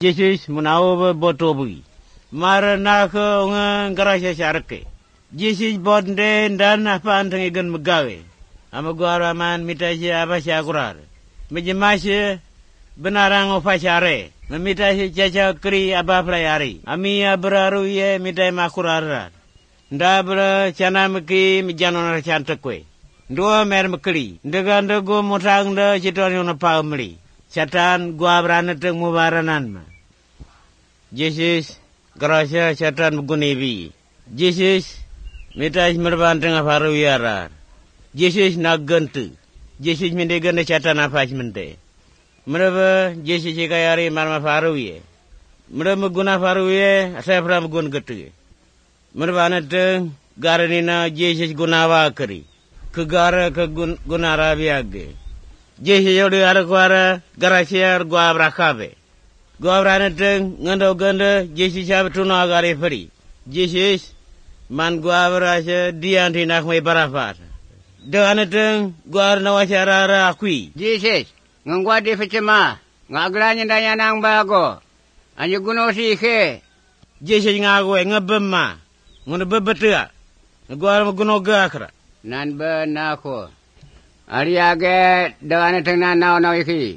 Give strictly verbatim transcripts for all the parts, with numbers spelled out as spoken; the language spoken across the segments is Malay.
Jesus menawa botobui. Marana ko ngang garasya syarke. Jesus bonde dan apa anteng ikan megawe. Amagwara man mitasya apa syakurar. Mejemasya benarang ofashare. Memitasi caca kri apa playari. Ami abraru ye mitai makurar. Ndabra cana meki mijanon chantakwe. Dua mer mekli. Ndeganda go mutang da citon yung napamli. Catan gua berana teng mubaranan ma. Jesus garasya catan mugunibi. Jesus mitai merbanteng aparu yara. Jesus nagantu. Jesus mendeganda catan apa mente. Mereka Jesus kayari marma faru ye. Mereka menguna faru ye. Saya pernah menggun getu. Mereka teng garanina Jesus gunawa keri. Kegara ke gunara biage. Jesus yodo arakwara garasya gua brakabe. Gua berana teng ngando ganda Jesus sabtuna agari feri. Jesus man gua berasa dian tinak me barafat. Dengan teng gua nawasara akui. Jesus ngangwa di fecema ngaglanya daya nang bago. Anju guno si ke. Jesus ngagwe ngebema. Ngono bebetua. Gua guno gakra. Nan benako. Ariage dengan teng nan naw naw iki.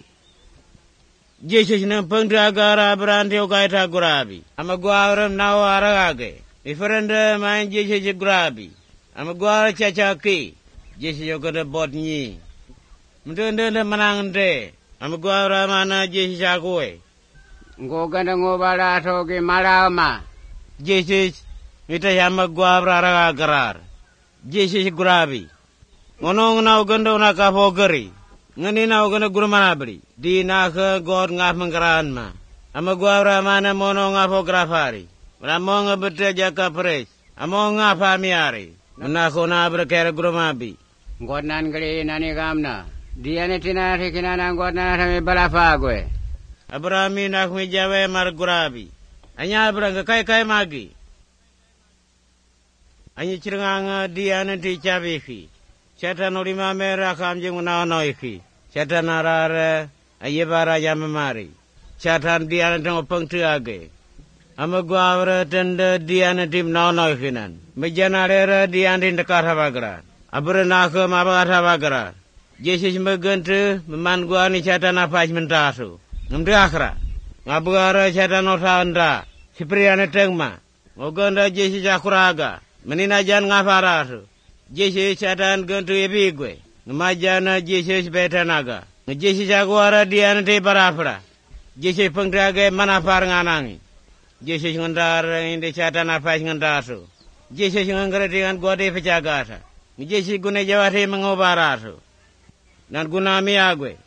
Jesus nang pengdragara berante ukaita gurabi. Ama gua ram naw arage. Iferende main Jesus gurabi. Ama gua cacaki. Jesus yokoda botnyi. Mendende menang de. Ama gua ramana Jesus akue. Ngo ganda ngobala toge malama. Jesus mita yama gua rara garar. Jesus gurabi. Ngono ngau ganda una kafogeri. Ngani nau ganda gurumanabri. Di naka god ngaf mengkaran ma. Ama gua ramana mono ngafografari. Ramo ngabete jaka pres. Amo ngafamiari. Menako na berkera gurumabi. God nan gari nani gamna. Dia ni tina rikina nang god nan rami balafagwe. Abrami nak mijawe mar gurabi. Anya abrang kai kai magi. Anya cirenganga dia nanti cabifi. Syaitan ulima merah kamjeng menawa-nawa Syaitan arare ayebara jamamari. Syaitan dia nanti ngopeng tuage. Ama gua avra tenda dia nanti menawa-nawa ikinan. Mejanarera dia nanti dekar habagran. Abra naka mabagat habagran. Jesus megentu meman gua ni syaitan apa mentasu. Ngamdi akhra. Ngabugara syaitan otanda. Sipriana tengma. Ngoganda Jesus akuraga. Meninajan ngafarasu. Jesus syaitan gentu ebigwe. Ngemajana Jesus betanaga. Jesus aguara dia nanti barafra. Jesus pengdrage manafar nganangi. Jesus ngendar indi syaitan apa ngendasu. Jesus ngengere dengan gode pecagata. Jesus guna jawati mengobarasu. Dan guna miagwe.